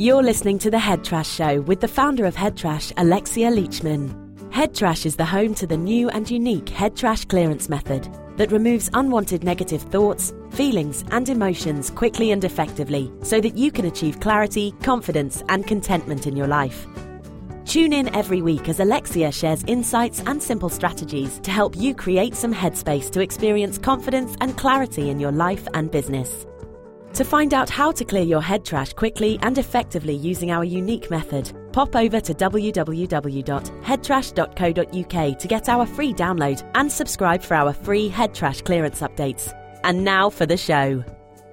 You're listening to The Head Trash Show with the founder of Head Trash, Alexia Leachman. Head Trash is the home to the new and unique Head Trash clearance method that removes unwanted negative thoughts, feelings and emotions quickly and effectively so that you can achieve clarity, confidence and contentment in your life. Tune in every week as Alexia shares insights and simple strategies to help you create some headspace to experience confidence and clarity in your life and business. To find out how to clear your head trash quickly and effectively using our unique method, pop over to www.headtrash.co.uk to get our free download and subscribe for our free head trash clearance updates. And now for the show.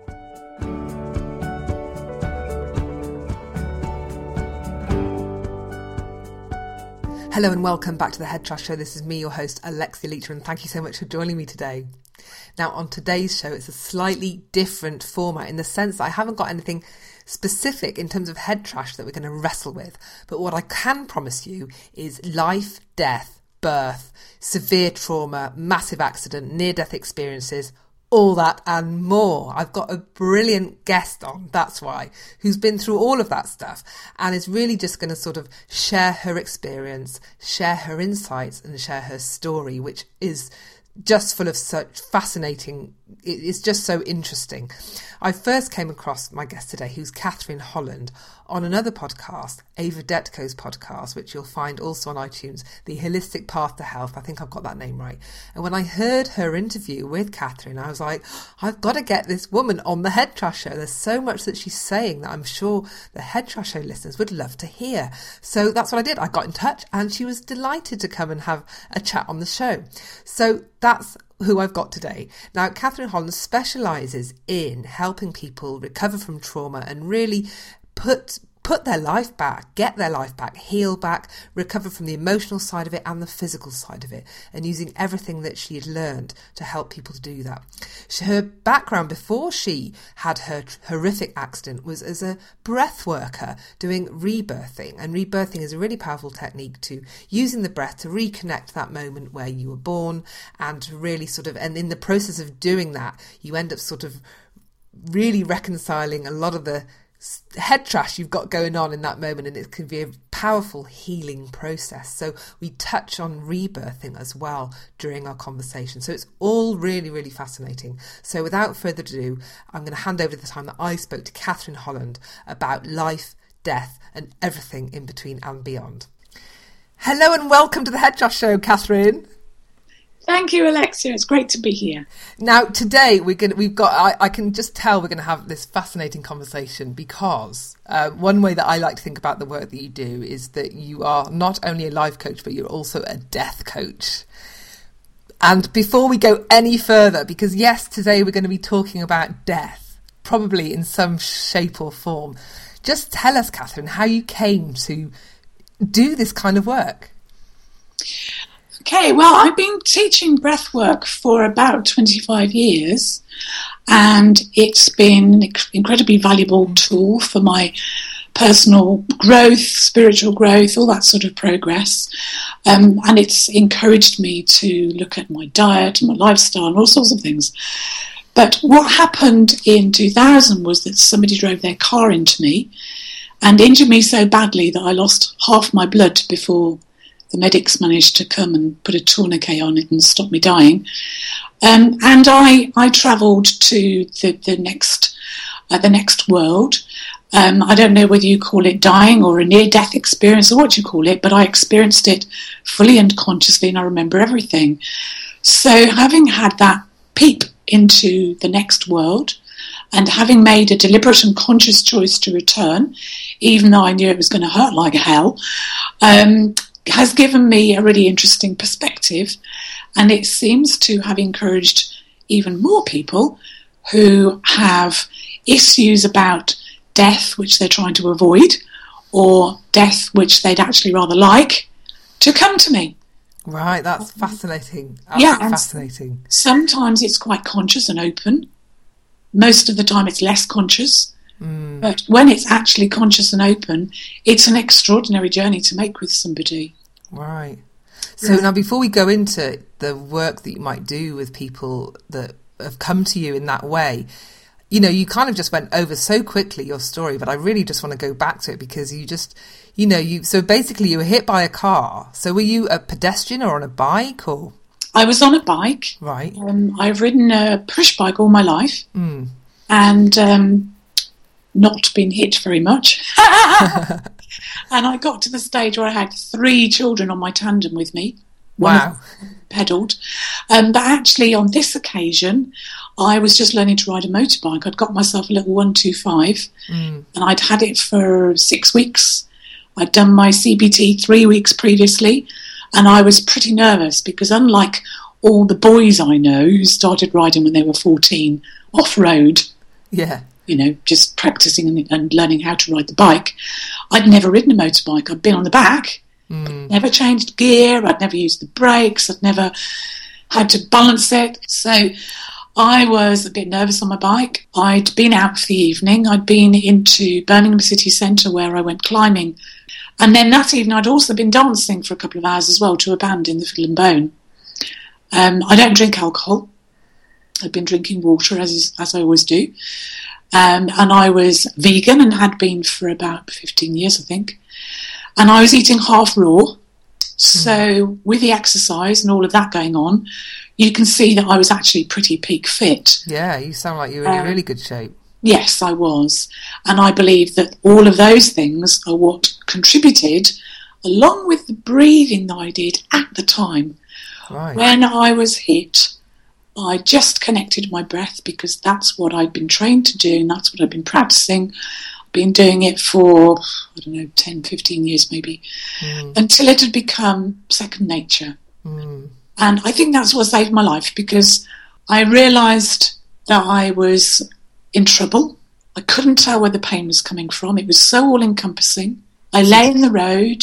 Hello and welcome back to the Head Trash Show. This is me, your host, Alexia Leachman. Thank you so much for joining me today. Now, on today's show, it's a slightly different format in the sense that I haven't got anything specific in terms of head trash that we're going to wrestle with. But what I can promise you is life, death, birth, severe trauma, massive accident, near-death experiences, all that and more. I've got a brilliant guest on, that's why, who's been through all of that stuff and is really just going to sort of share her experience, share her insights and share her story, which is just full of such fascinating, it's just so interesting. I first came across my guest today, who's Catherine Holland, on another podcast, Ava Detko's podcast, which you'll find also on iTunes, The Holistic Path to Health. I think I've got that name right. And when I heard her interview with Catherine, I was like, I've got to get this woman on the Head Trash Show. There's so much that she's saying that I'm sure the Head Trash Show listeners would love to hear. So that's what I did. I got in touch and she was delighted to come and have a chat on the show. So that's who I've got today. Now, Catherine Holland specialises in helping people recover from trauma and really put their life back, get their life back, heal back, recover from the emotional side of it and the physical side of it, and using everything that she had learned to help people to do that. Her background before she had her horrific accident was as a breath worker doing rebirthing, and rebirthing is a really powerful technique to using the breath to reconnect that moment where you were born and to really sort of, and in the process of doing that, you end up sort of really reconciling a lot of the head trash you've got going on in that moment, and it can be a powerful healing process. So we touch on rebirthing as well during our conversation. So it's all really, really fascinating. So without further ado, I'm going to hand over the time that I spoke to Catherine Holland about life, death, and everything in between and beyond. Hello and welcome to the Head Trash Show, Catherine. Thank you, Alexia. It's great to be here. Now, today I can just tell we're going to have this fascinating conversation because one way that I like to think about the work that you do is that you are not only a life coach, but you're also a death coach. And before we go any further, because yes, today we're going to be talking about death, probably in some shape or form. Just tell us, Catherine, how you came to do this kind of work. Okay, well, I've been teaching breath work for about 25 years, and it's been an incredibly valuable tool for my personal growth, spiritual growth, all that sort of progress. And it's encouraged me to look at my diet and my lifestyle and all sorts of things. But what happened in 2000 was that somebody drove their car into me and injured me so badly that I lost half my blood before the medics managed to come and put a tourniquet on it and stop me dying. And I travelled to the next world. I don't know whether you call it dying or a near-death experience or what you call it, but I experienced it fully and consciously, and I remember everything. So having had that peep into the next world and having made a deliberate and conscious choice to return, even though I knew it was going to hurt like hell, has given me a really interesting perspective, and it seems to have encouraged even more people who have issues about death which they're trying to avoid or death which they'd actually rather like to come to me. Right, that's fascinating. Fascinating. Sometimes it's quite conscious and open. Most of the time it's less conscious. But when it's actually conscious and open, it's an extraordinary journey to make with somebody. Right. So now before we go into the work that you might do with people that have come to you in that way, you know, you kind of just went over so quickly your story, but I really just want to go back to it because you just, you know, so basically you were hit by a car. So were you a pedestrian or on a bike or? I was on a bike. Right. I've ridden a push bike all my life and not been hit very much. And I got to the stage where I had 3 children on my tandem with me. Wow. Pedalled. But actually on this occasion, I was just learning to ride a motorbike. I'd got myself a little 125 and I'd had it for 6 weeks. I'd done my CBT 3 weeks previously and I was pretty nervous because unlike all the boys I know who started riding when they were 14 off-road, yeah, you know, just practicing and learning how to ride the bike, I'd never ridden a motorbike. I'd been on the back, never changed gear, I'd never used the brakes, I'd never had to balance it. So I was a bit nervous on my bike. I'd been out for the evening. I'd been into Birmingham city centre where I went climbing. And then that evening I'd also been dancing for a couple of hours as well to a band in the Fiddle and Bone. I don't drink alcohol. I'd been drinking water as I always do. And I was vegan and had been for about 15 years, I think. And I was eating half raw. So with the exercise and all of that going on, you can see that I was actually pretty peak fit. Yeah, you sound like you were in really good shape. Yes, I was. And I believe that all of those things are what contributed, along with the breathing that I did at the time. Right. When I was hit, I just connected my breath because that's what I'd been trained to do and that's what I'd been practicing. I've been doing it for, 10, 15 years maybe, until it had become second nature. And I think that's what saved my life because I realised that I was in trouble. I couldn't tell where the pain was coming from. It was so all-encompassing. I lay in the road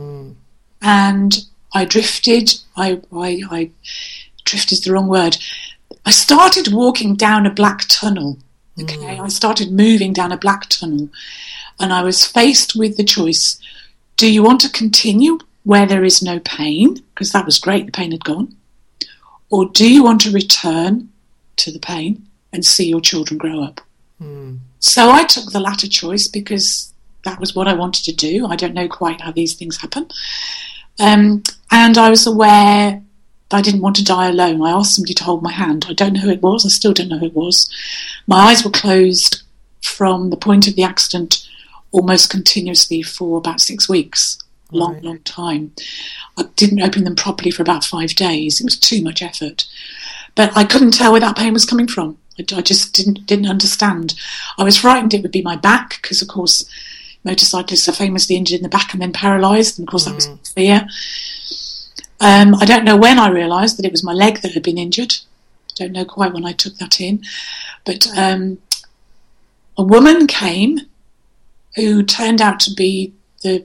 and I drifted. I drifted is the wrong word. I started walking down a black tunnel. Okay, I started moving down a black tunnel and I was faced with the choice. Do you want to continue where there is no pain? Because that was great, the pain had gone. Or do you want to return to the pain and see your children grow up? So I took the latter choice because that was what I wanted to do. I don't know quite how these things happen. And I was aware that I didn't want to die alone. I asked somebody to hold my hand. I don't know who it was. I still don't know who it was. My eyes were closed from the point of the accident almost continuously for about 6 weeks. Long time. I didn't open them properly for about 5 days. It was too much effort. But I couldn't tell where that pain was coming from. I just didn't understand. I was frightened it would be my back because, of course, motorcyclists are famously injured in the back and then paralysed. And, of course, that was fear. I don't know when I realised that it was my leg that had been injured. I don't know quite when I took that in. But a woman came who turned out to be the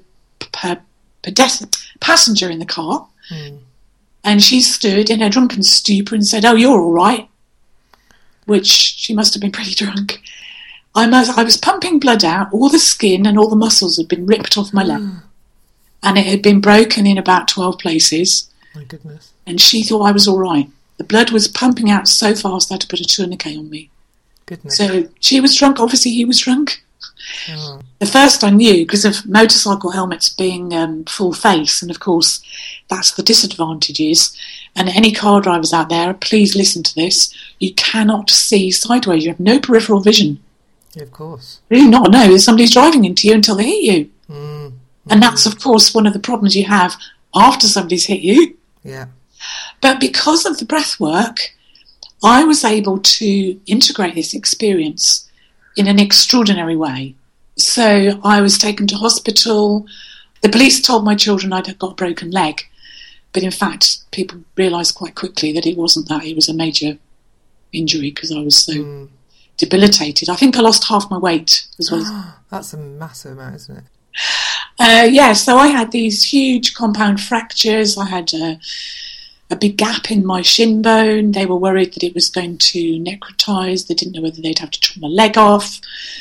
passenger in the car. And she stood in her drunken stupor and said, "Oh, you're all right," which she must have been pretty drunk. I was pumping blood out. All the skin and all the muscles had been ripped off my leg. And it had been broken in about 12 places. My goodness. And she thought I was all right. The blood was pumping out so fast I had to put a tourniquet on me. Goodness. So she was drunk. Obviously, he was drunk. The first I knew, because of motorcycle helmets being full face, and of course that's the disadvantages, and any car drivers out there, please listen to this, you cannot see sideways, you have no peripheral vision. Yeah, of course. You do not know that somebody's driving into you until they hit you. And that's of course one of the problems you have after somebody's hit you. Yeah. But because of the breath work, I was able to integrate this experience in an extraordinary way. So I was taken to hospital. The police told my children I'd got a broken leg, but in fact people realised quite quickly that it wasn't that. It was a major injury because I was so debilitated. I think I lost half my weight as well. That's a massive amount, isn't it? Yeah, so I had these huge compound fractures. I had a big gap in my shin bone. They were worried that it was going to necrotise. They didn't know whether they'd have to trim my leg off.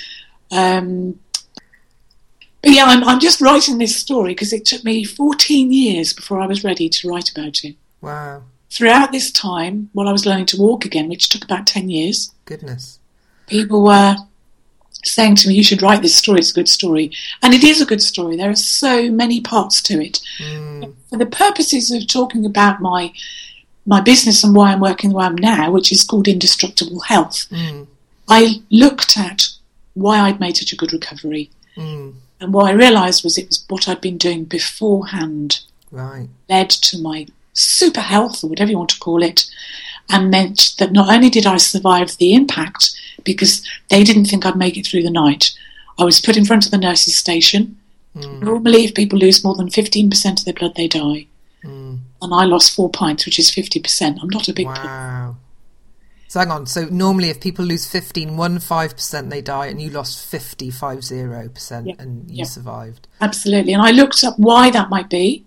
But yeah, I'm just writing this story because it took me 14 years before I was ready to write about it. Wow. Throughout this time, while I was learning to walk again, which took about 10 years. Goodness. People were saying to me, you should write this story, it's a good story. And it is a good story. There are so many parts to it. For the purposes of talking about my business and why I'm working the way I'm now, which is called Indestructible Health, I looked at why I'd made such a good recovery. And what I realised was it was what I'd been doing beforehand led to my super health, or whatever you want to call it, and meant that not only did I survive the impact, because they didn't think I'd make it through the night. I was put in front of the nurse's station. Normally, if people lose more than 15% of their blood, they die. And I lost 4 pints, which is 50%. I'm not a big Wow. So hang on. So normally if people lose 15%, they die, and you lost 50%, and you survived. Absolutely. And I looked up why that might be.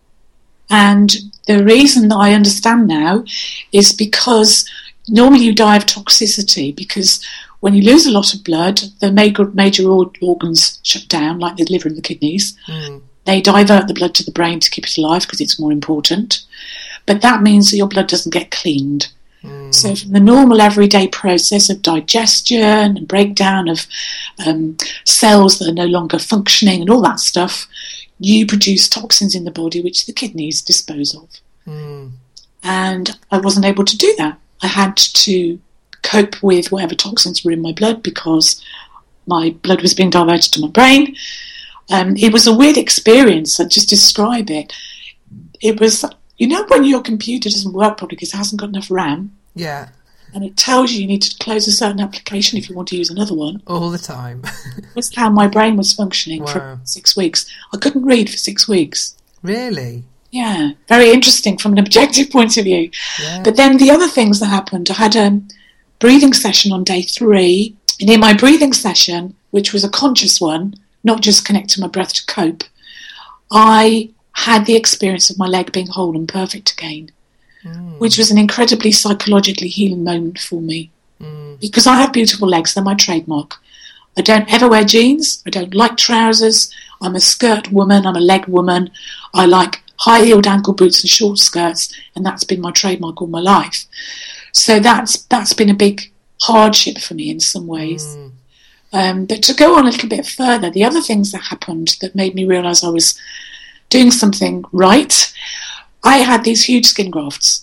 And the reason that I understand now is because normally you die of toxicity, because when you lose a lot of blood, the major organs shut down, like the liver and the kidneys. They divert the blood to the brain to keep it alive because it's more important. But that means that your blood doesn't get cleaned. So from the normal everyday process of digestion and breakdown of cells that are no longer functioning and all that stuff, you produce toxins in the body which the kidneys dispose of. And I wasn't able to do that. I had to cope with whatever toxins were in my blood because my blood was being diverted to my brain. It was a weird experience. I'd just describe it. It was, when your computer doesn't work properly because it hasn't got enough RAM. Yeah. And it tells you need to close a certain application if you want to use another one. All the time. That's how my brain was functioning for 6 weeks. I couldn't read for 6 weeks. Really? Yeah. Very interesting from an objective point of view. Yeah. But then the other things that happened, I had a breathing session on day 3. And in my breathing session, which was a conscious one, not just connecting my breath to cope, I had the experience of my leg being whole and perfect again. Which was an incredibly psychologically healing moment for me. Because I have beautiful legs, they're my trademark. I don't ever wear jeans, I don't like trousers, I'm a skirt woman, I'm a leg woman, I like high-heeled ankle boots and short skirts, and that's been my trademark all my life. So that's been a big hardship for me in some ways. But to go on a little bit further, the other things that happened that made me realise I was doing something right, I had these huge skin grafts.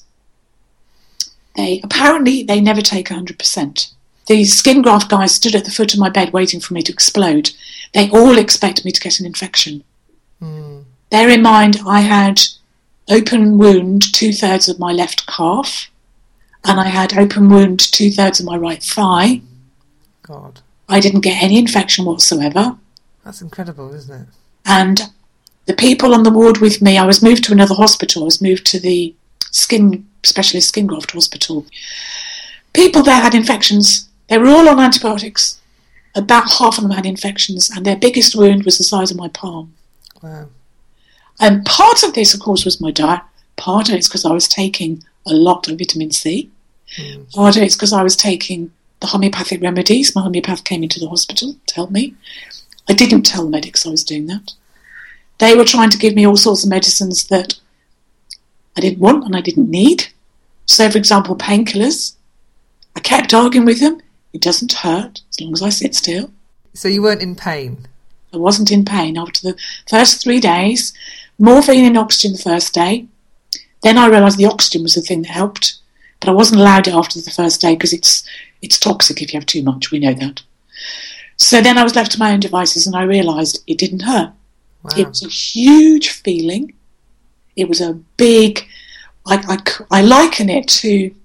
They never take 100%. These skin graft guys stood at the foot of my bed waiting for me to explode. They all expect me to get an infection. Bear in mind, I had open wound 2/3 of my left calf, and I had open wound 2/3 of my right thigh. God. I didn't get any infection whatsoever. That's incredible, isn't it? And the people on the ward with me, I was moved to another hospital. I was moved to the specialist skin graft hospital. People there had infections. They were all on antibiotics. About half of them had infections, and their biggest wound was the size of my palm. Wow. And part of this, of course, was my diet. Part of it's because I was taking a lot of vitamin C. Part of it's because I was taking the homeopathic remedies. My homeopath came into the hospital to help me. I didn't tell the medics I was doing that. They were trying to give me all sorts of medicines that I didn't want and I didn't need. So, for example, painkillers. I kept arguing with them. It doesn't hurt as long as I sit still. So you weren't in pain? I wasn't in pain after the first 3 days. Morphine and oxygen the first day. Then I realised the oxygen was the thing that helped. But I wasn't allowed it after the first day because it's toxic if you have too much. We know that. So then I was left to my own devices and I realised it didn't hurt. Wow. It was a huge feeling. It was a big... I liken it to...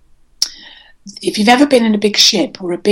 If you've ever been in a big ship or a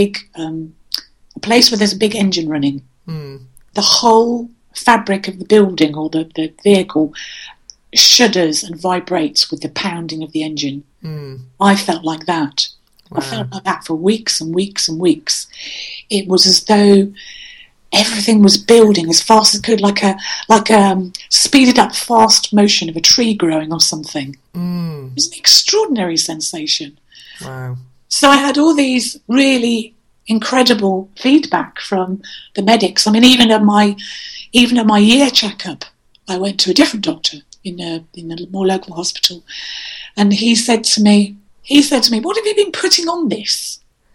place where there's a big engine running, the whole fabric of the building or the vehicle shudders and vibrates with the pounding of the engine. I felt like that. Wow. I felt like that for weeks and weeks and weeks. It was as though everything was building as fast as it could, like a speeded up fast motion of a tree growing or something. It was an extraordinary sensation. Wow. So I had all these really incredible feedback from the medics. I mean, even at my year checkup, I went to a different doctor in a more local hospital, and he said to me, "What have you been putting on this?"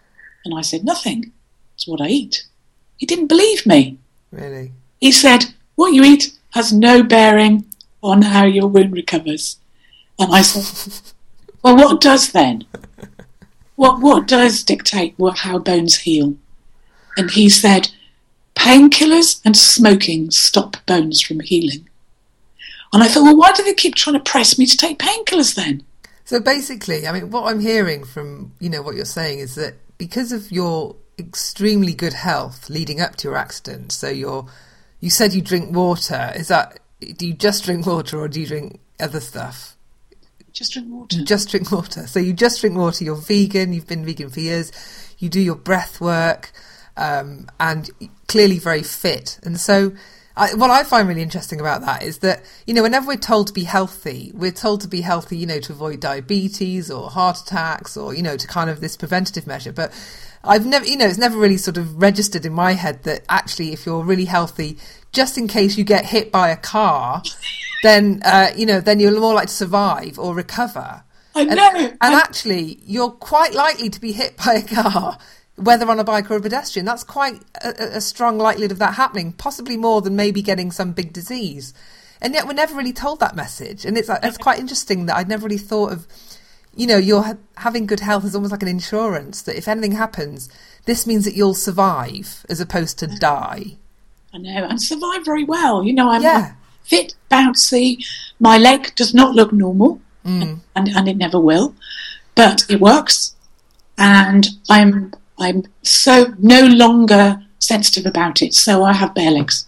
And I said, nothing. It's what I eat. He didn't believe me. Really? He said, what you eat has no bearing on how your wound recovers. And I said, well, what does then? What does dictate how bones heal? And he said, painkillers and smoking stop bones from healing. And I thought, well, why do they keep trying to press me to take painkillers then? So basically, I mean, what I'm hearing from, what you're saying is that because of your extremely good health leading up to your accident, so you said you drink water. Do you just drink water or do you drink other stuff? Just drink water. You just drink water. So you just drink water, you're vegan, you've been vegan for years, you do your breath work, and clearly very fit. And so what I find really interesting about that is that, whenever we're told to be healthy, we're told to be healthy, to avoid diabetes or heart attacks or, to kind of this preventative measure. But I've never, it's never really sort of registered in my head that actually if you're really healthy, just in case you get hit by a car, then, then you're more likely to survive or recover. I know. And actually, you're quite likely to be hit by a car, whether on a bike or a pedestrian. That's quite a strong likelihood of that happening, possibly more than maybe getting some big disease. And yet we're never really told that message. And it's quite interesting that I'd never really thought of, you're having good health is almost like an insurance, that if anything happens, this means that you'll survive as opposed to die. I know, and survive very well. I'm fit, bouncy. My leg does not look normal, and it never will, but it works. And I'm so no longer sensitive about it, so I have bare legs.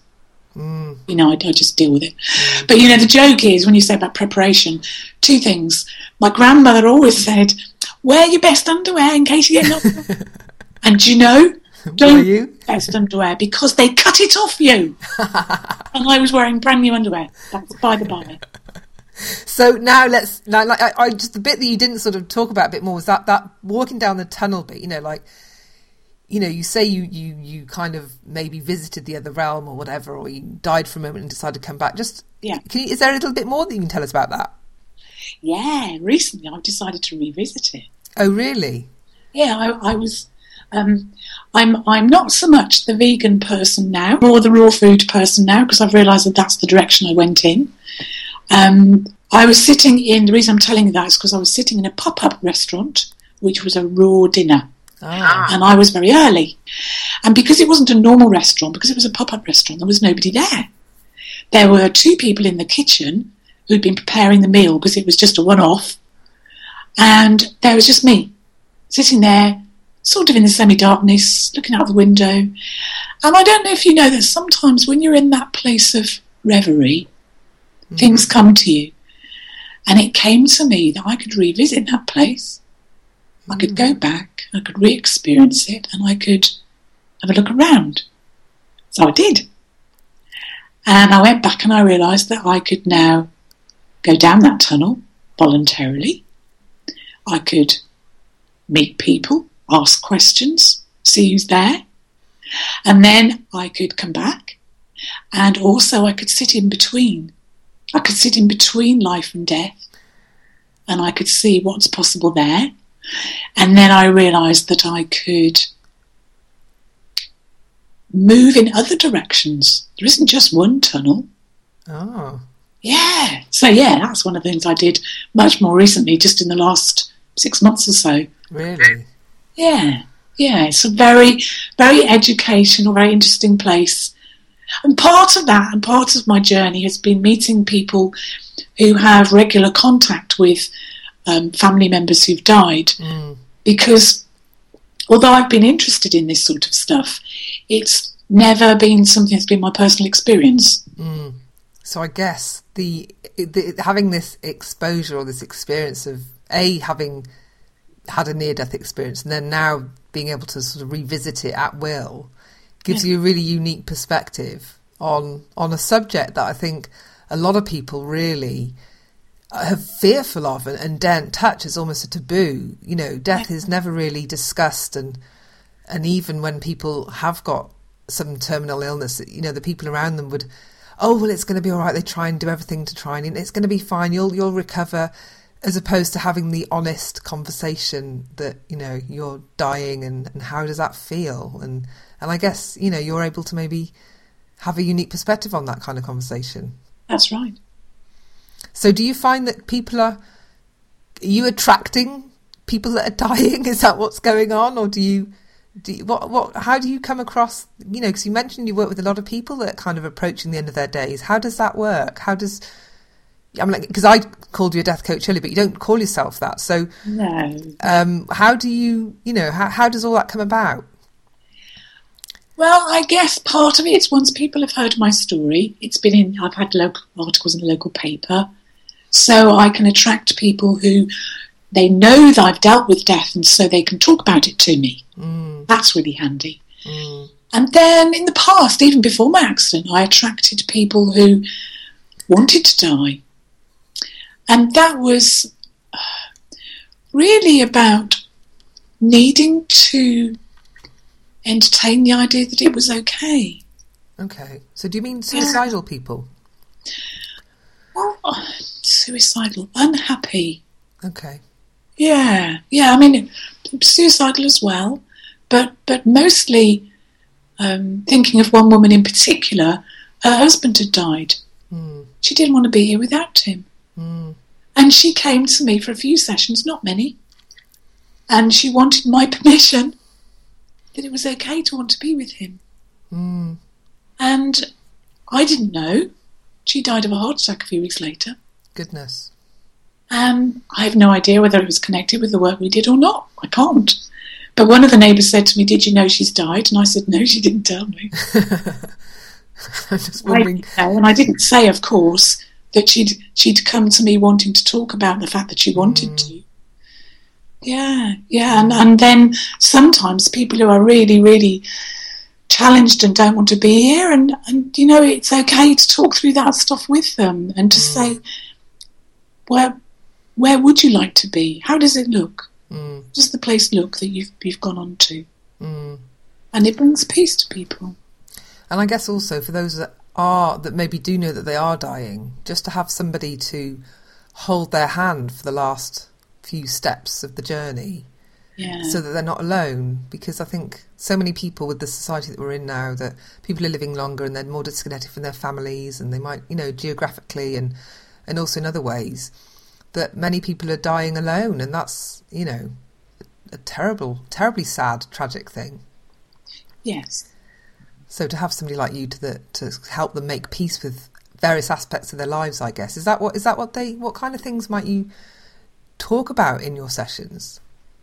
I just deal with it. But the joke is, when you say about preparation, two things. My grandmother always said, wear your best underwear in case you get knocked. And don't wear best underwear because they cut it off you. And I was wearing brand new underwear. That's by the by. So now I just the bit that you didn't sort of talk about a bit more was that walking down the tunnel bit. You say you kind of maybe visited the other realm or whatever, or you died for a moment and decided to come back. Is there a little bit more that you can tell us about that? Yeah, recently I've decided to revisit it. Oh, really? Yeah, I was. I'm not so much the vegan person now, or the raw food person now, because I've realised that that's the direction I went in. I was sitting in. The reason I'm telling you that is because I was sitting in a pop-up restaurant, which was a raw dinner. And I was very early. And because it wasn't a normal restaurant, because it was a pop-up restaurant, there was nobody there. There were two people in the kitchen who'd been preparing the meal because it was just a one-off. And there was just me, sitting there, sort of in the semi-darkness, looking out the window. And I don't know if you know that sometimes when you're in that place of reverie, things come to you. And it came to me that I could revisit that place. I could go back, I could re-experience it, and I could have a look around. So I did. And I went back and I realised that I could now go down that tunnel voluntarily. I could meet people, ask questions, see who's there. And then I could come back, and also I could sit in between. I could sit in between life and death, and I could see what's possible there. And then I realised that I could move in other directions. There isn't just one tunnel. Oh. Yeah. So, that's one of the things I did much more recently, just in the last 6 months or so. Really? Yeah. It's a very, very educational, very interesting place. And part of that, and part of my journey has been meeting people who have regular contact with family members who've died. Because although I've been interested in this sort of stuff, it's never been something that's been my personal experience. So I guess the having this exposure or this experience of having had a near-death experience and then now being able to sort of revisit it at will gives you a really unique perspective on a subject that I think a lot of people really are fearful of and daren't touch. As almost a taboo. Death is never really discussed, and even when people have got some terminal illness, the people around them would, oh well, it's going to be all right. They try and do everything to try and it's going to be fine. You'll recover. as opposed to having the honest conversation that, you're dying and how does that feel? And I guess, you're able to maybe have a unique perspective on that kind of conversation. That's right. So do you find that are you attracting people that are dying? Is that what's going on? Or how do you come across, because you mentioned you work with a lot of people that are kind of approaching the end of their days. How does that work? Because I called you a death coach earlier, but you don't call yourself that. So no. How do you, how does all that come about? Well, I guess part of it is once people have heard my story, I've had local articles in the local paper, so I can attract people who they know that I've dealt with death and so they can talk about it to me. That's really handy. And then in the past, even before my accident, I attracted people who wanted to die. And that was really about needing to entertain the idea that it was okay. Okay. So do you mean suicidal people? Well, suicidal, unhappy. Okay. Yeah. I mean, suicidal as well, but mostly thinking of one woman in particular. Her husband had died. She didn't want to be here without him. And she came to me for a few sessions, not many, and she wanted my permission that it was okay to want to be with him. And I didn't know. She died of a heart attack a few weeks later. Goodness. I have no idea whether it was connected with the work we did or not. I can't. But one of the neighbours said to me, "Did you know she's died?" And I said, "No, she didn't tell me." I'm just wondering. And I didn't say, of course, that she'd come to me wanting to talk about the fact that she wanted to. Yeah. And then sometimes people who are really, really challenged and don't want to be here, and it's okay to talk through that stuff with them and to say, where would you like to be? How does it look? Does the place look that you've gone on to? And it brings peace to people. And I guess also for those that maybe do know that they are dying, just to have somebody to hold their hand for the last few steps of the journey, so that they're not alone. Because I think so many people with the society that we're in now, that people are living longer and they're more disconnected from their families, and they might, geographically and also in other ways, that many people are dying alone, and that's, a terribly sad, tragic thing. Yes. So to have somebody like you to help them make peace with various aspects of their lives, I guess, what kind of things might you talk about in your sessions?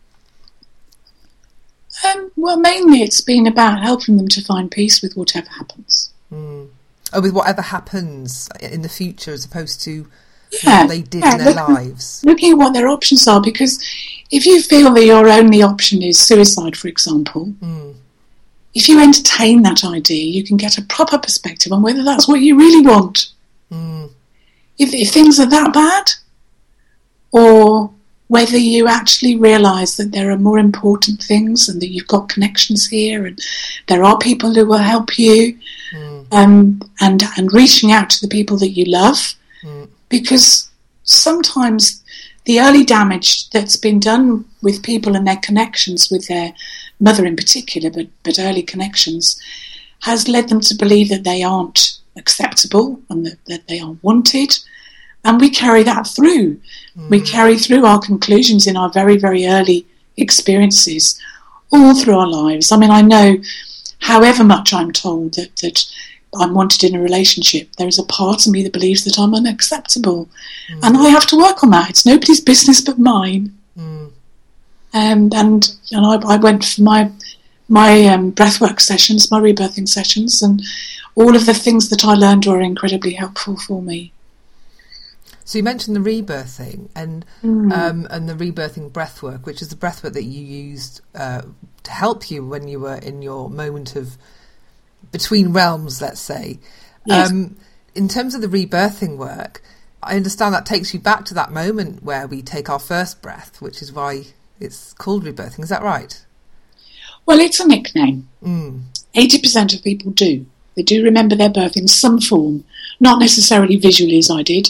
Well, mainly it's been about helping them to find peace with whatever happens. With whatever happens in the future, as opposed to what they did in their lives. Looking at what their options are, because if you feel that your only option is suicide, for example, if you entertain that idea, you can get a proper perspective on whether that's what you really want. If things are that bad, or whether you actually realise that there are more important things and that you've got connections here and there are people who will help you, and reaching out to the people that you love, because sometimes the early damage that's been done with people and their connections with their mother in particular, but early connections, has led them to believe that they aren't acceptable and that they aren't wanted. And we carry that through. We carry through our conclusions in our very, very early experiences all through our lives. I mean, I know, however much I'm told that I'm wanted in a relationship, there is a part of me that believes that I'm unacceptable. And I have to work on that. It's nobody's business but mine. And I went for my breathwork sessions, my rebirthing sessions, and all of the things that I learned were incredibly helpful for me. So you mentioned the rebirthing and the rebirthing breathwork, which is the breathwork that you used to help you when you were in your moment of between realms, let's say. Yes. In terms of the rebirthing work, I understand that takes you back to that moment where we take our first breath, which is why it's called rebirthing. Is that right? Well, it's a nickname. 80% of people do. They do remember their birth in some form, not necessarily visually as I did,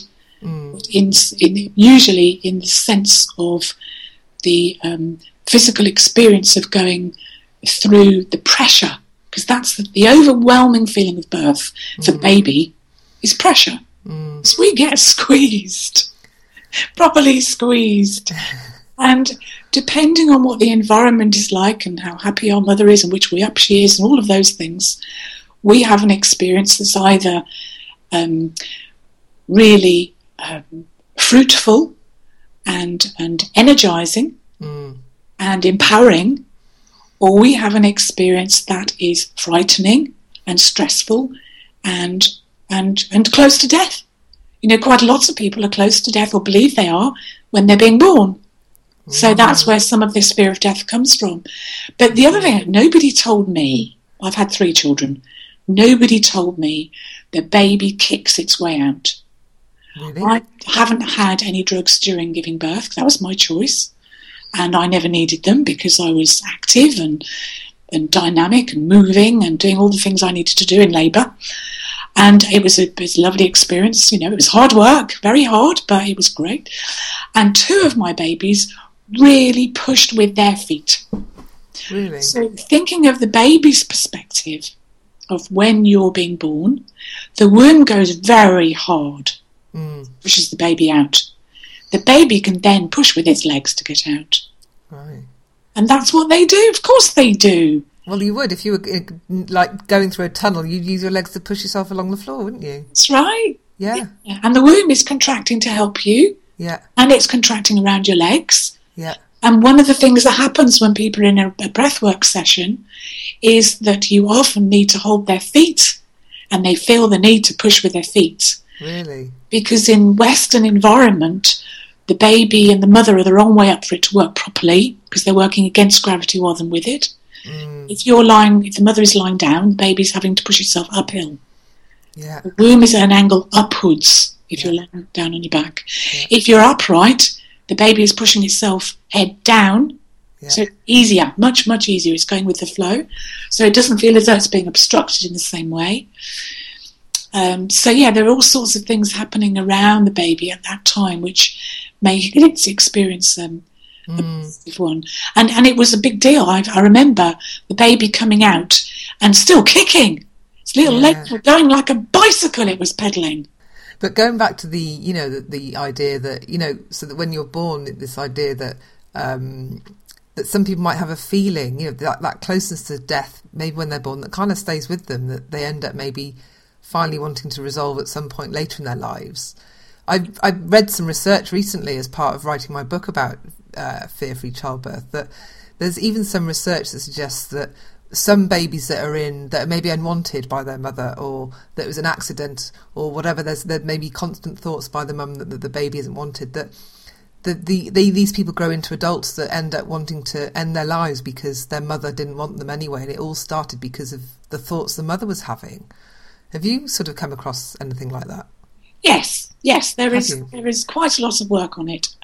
usually in the sense of the physical experience of going through the pressure, because that's the overwhelming feeling of birth for the baby is pressure. So we get squeezed, properly squeezed. And depending on what the environment is like and how happy our mother is and which way up she is and all of those things, we have an experience that's either really fruitful and energizing and empowering, or we have an experience that is frightening and stressful and close to death. You know, quite lots of people are close to death or believe they are when they're being born. So that's where some of this fear of death comes from. But the other thing, nobody told me, I've had 3 children, nobody told me the baby kicks its way out. Really? I haven't had any drugs during giving birth. That was my choice. And I never needed them because I was active and dynamic and moving and doing all the things I needed to do in labour. And it was a lovely experience. You know, it was hard work, very hard, but it was great. And 2 of my babies really pushed with their feet. Really? So thinking of the baby's perspective of when you're being born, the womb goes very hard, pushes the baby out. The baby can then push with its legs to get out. Right. And that's what they do. Of course they do. Well, you would. If you were like going through a tunnel, you'd use your legs to push yourself along the floor, wouldn't you? That's right. Yeah. And the womb is contracting to help you. Yeah. And it's contracting around your legs. Yeah. And one of the things that happens when people are in a breathwork session is that you often need to hold their feet, and they feel the need to push with their feet. Really? Because in Western environment, the baby and the mother are the wrong way up for it to work properly, because they're working against gravity rather than with it. If the mother is lying down, the baby's having to push itself uphill. Yeah. The womb is at an angle upwards if you're lying down on your back. Yeah. If you're upright, the baby is pushing itself head down. Yeah. So easier, much, much easier. It's going with the flow. So it doesn't feel as though it's being obstructed in the same way. There are all sorts of things happening around the baby at that time which make its experience a positive one. And it was a big deal. I remember the baby coming out and still kicking. Its little legs were going like a bicycle it was pedalling. But going back to the idea that, so that when you're born, this idea that that some people might have a feeling, that closeness to death, maybe when they're born, that kind of stays with them, that they end up maybe finally wanting to resolve at some point later in their lives. I read some research recently as part of writing my book about fear-free childbirth, that there's even some research that suggests that some babies that are maybe unwanted by their mother, or that it was an accident or whatever, there may be constant thoughts by the mum that the baby isn't wanted, that these people grow into adults that end up wanting to end their lives because their mother didn't want them anyway, and it all started because of the thoughts the mother was having. Have you sort of come across anything like that? Yes, there is quite a lot of work on it.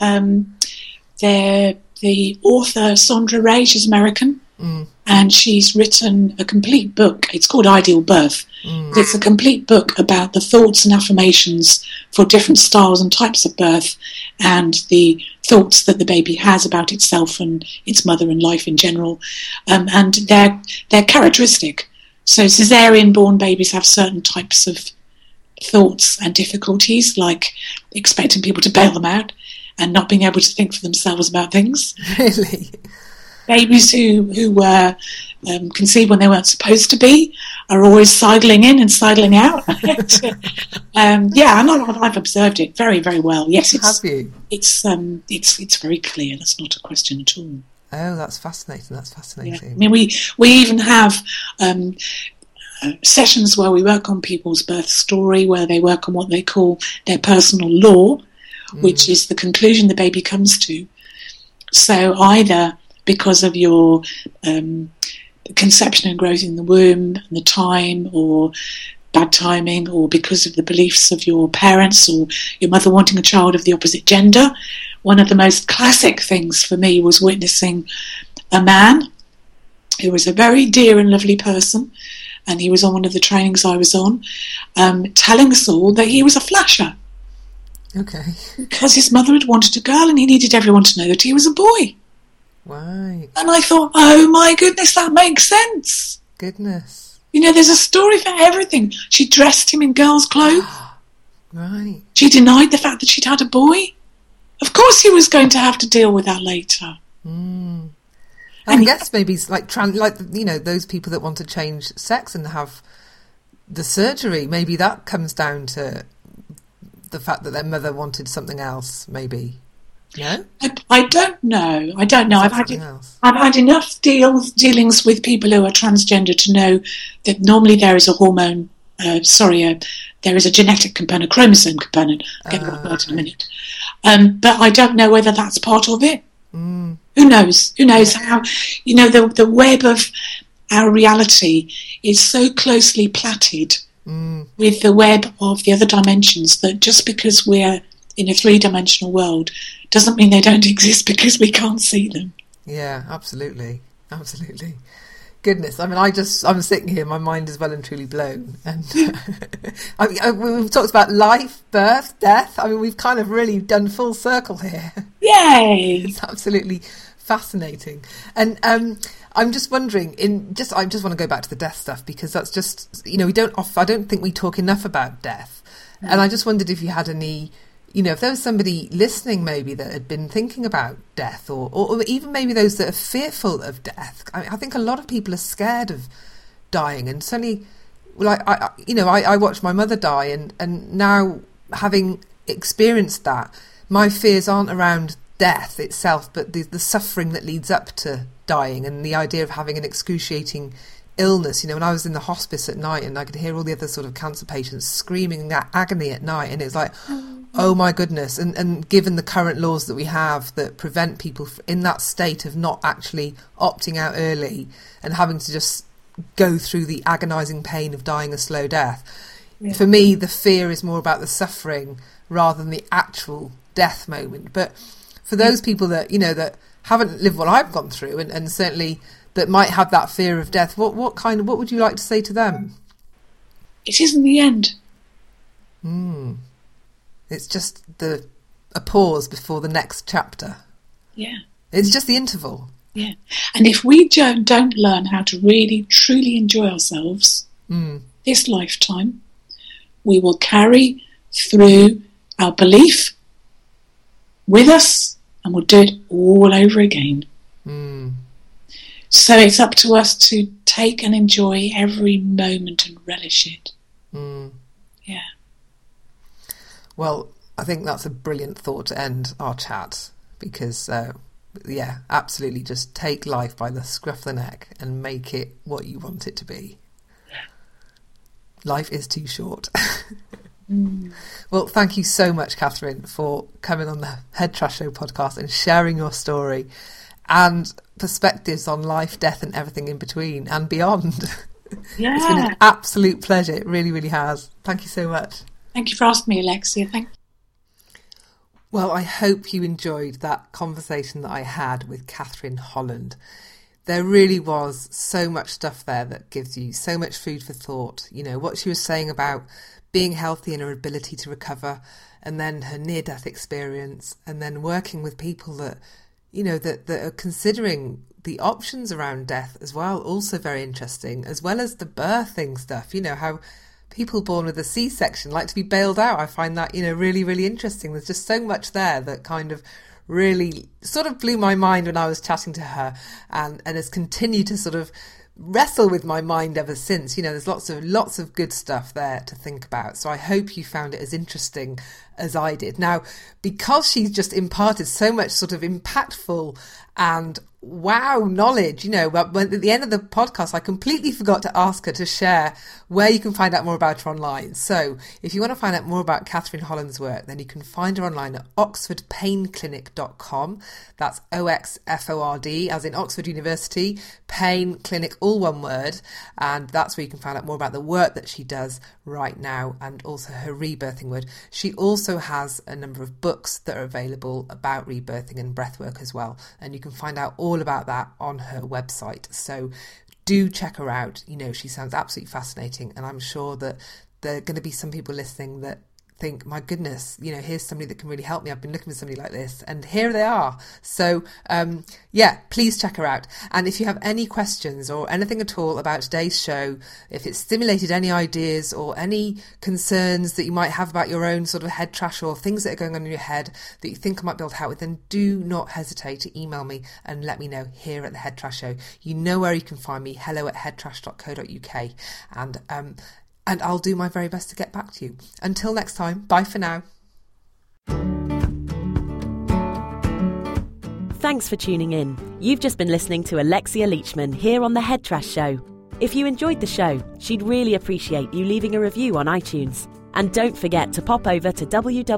The author Sondra Ray, she's American, and she's written a complete book. It's called Ideal Birth. It's a complete book about the thoughts and affirmations for different styles and types of birth, and the thoughts that the baby has about itself and its mother and life in general, and they're characteristic. So caesarean-born babies have certain types of thoughts and difficulties, like expecting people to bail them out and not being able to think for themselves about things. Really? Babies who were conceived when they weren't supposed to be are always sidling in and sidling out. I've observed it very, very well. Yes, have you? It's very clear. That's not a question at all. Oh, that's fascinating. Yeah. I mean, we even have sessions where we work on people's birth story, where they work on what they call their personal law, which is the conclusion the baby comes to. So either because of your conception and growth in the womb and the time, or bad timing, or because of the beliefs of your parents or your mother wanting a child of the opposite gender. One of the most classic things for me was witnessing a man who was a very dear and lovely person, and he was on one of the trainings I was on, telling us all that he was a flasher. Okay. Because his mother had wanted a girl and he needed everyone to know that he was a boy. Right. And I thought, oh my goodness, that makes sense. Goodness. You know, there's a story for everything. She dressed him in girls' clothes. Right. She denied the fact that she'd had a boy. Of course he was going to have to deal with that later. And I guess maybe like those people that want to change sex and have the surgery, maybe that comes down to the fact that their mother wanted something else, maybe. No? I don't know. I've had enough dealings with people who are transgender to know that normally there is a hormone, there is a genetic component, chromosome component. I'll get to that in a minute. But I don't know whether that's part of it. Who knows? Who knows how, the web of our reality is so closely plaited with the web of the other dimensions that just because we're in a three-dimensional world doesn't mean they don't exist because we can't see them. Yeah, absolutely. Absolutely. Goodness, I mean, I'm sitting here, my mind is well and truly blown. And we've talked about life, birth, death. I mean, we've kind of really done full circle here. Yay! It's absolutely fascinating. And I'm just wondering, I just want to go back to the death stuff because that's just, I don't think we talk enough about death. And I just wondered if you had any, if there was somebody listening maybe that had been thinking about death or even maybe those that are fearful of death. I think a lot of people are scared of dying, and certainly, I watched my mother die, and now having experienced that, my fears aren't around death itself, but the suffering that leads up to dying and the idea of having an excruciating illness. When I was in the hospice at night and I could hear all the other sort of cancer patients screaming that agony at night, and it's like, oh my goodness. And given the current laws that we have that prevent people in that state of not actually opting out early and having to just go through the agonising pain of dying a slow death, for me the fear is more about the suffering rather than the actual death moment. But for those people that that haven't lived what I've gone through, and certainly that might have that fear of death, what would you like to say to them? It isn't the end. It's just a pause before the next chapter. Yeah. It's just the interval. Yeah. And if we don't learn how to really, truly enjoy ourselves this lifetime, we will carry through our belief with us and we'll do it all over again. So it's up to us to take and enjoy every moment and relish it. Yeah. Well, I think that's a brilliant thought to end our chat because, absolutely, just take life by the scruff of the neck and make it what you want it to be. Life is too short. Well, thank you so much, Catherine, for coming on the Head Trash Show podcast and sharing your story and perspectives on life, death and everything in between and beyond. Yeah. It's been an absolute pleasure. It really, really has. Thank you so much. Thank you for asking me, Alexia. Thank you. Well, I hope you enjoyed that conversation that I had with Catherine Holland. There really was so much stuff there that gives you so much food for thought. What she was saying about being healthy and her ability to recover, and then her near-death experience, and then working with people that that are considering the options around death as well, also very interesting, as well as the birthing stuff, how people born with a C-section like to be bailed out. I find that, really, really interesting. There's just so much there that kind of really sort of blew my mind when I was chatting to her and has continued to sort of wrestle with my mind ever since. There's lots of good stuff there to think about. So I hope you found it as interesting as I did. Now, because she's just imparted so much sort of impactful and wow knowledge, but at the end of the podcast I completely forgot to ask her to share where you can find out more about her online. So if you want to find out more about Catherine Holland's work, then you can find her online at oxfordpainclinic.com. That's OXFORD, as in Oxford University, Pain Clinic, all one word, and that's where you can find out more about the work that she does right now and also her rebirthing work. She also has a number of books that are available about rebirthing and breathwork as well, and you can find out all about that on her website. So do check her out. She sounds absolutely fascinating, and I'm sure that there are going to be some people listening that think, my goodness, here's somebody that can really help me. I've been looking for somebody like this, and here they are. So please check her out. And if you have any questions or anything at all about today's show, if it's stimulated any ideas or any concerns that you might have about your own sort of head trash or things that are going on in your head that you think I might be able to help with, then do not hesitate to email me and let me know here at the Head Trash Show. You know where you can find me, hello@headtrash.co.uk, and I'll do my very best to get back to you. Until next time, bye for now. Thanks for tuning in. You've just been listening to Alexia Leachman here on The Head Trash Show. If you enjoyed the show, she'd really appreciate you leaving a review on iTunes. And don't forget to pop over to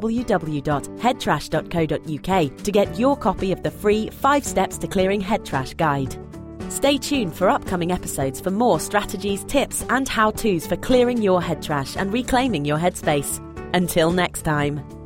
www.headtrash.co.uk to get your copy of the free 5 Steps to Clearing Head Trash guide. Stay tuned for upcoming episodes for more strategies, tips and how-tos for clearing your head trash and reclaiming your headspace. Until next time.